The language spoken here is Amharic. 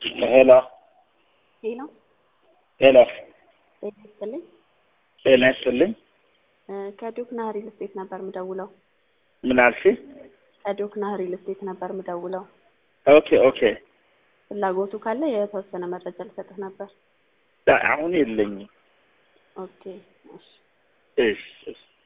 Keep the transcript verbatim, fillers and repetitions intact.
Hello. ሄሎ Hello. ጤና ይስጥልኝ። ጤና ይስጥልኝ። ከዶክና ሪል ስቴት ነበር ምደውለው። ምን አልሽ? ከዶክና ሪል ስቴት ነበር ምደውለው። ኦኬ ኦኬ። ፍላጎቱ ካለ የተወሰነ መረጃ ልሰጥህ ነበር። አሁን የለኝም። ኦኬ እሺ። እሺ እሺ።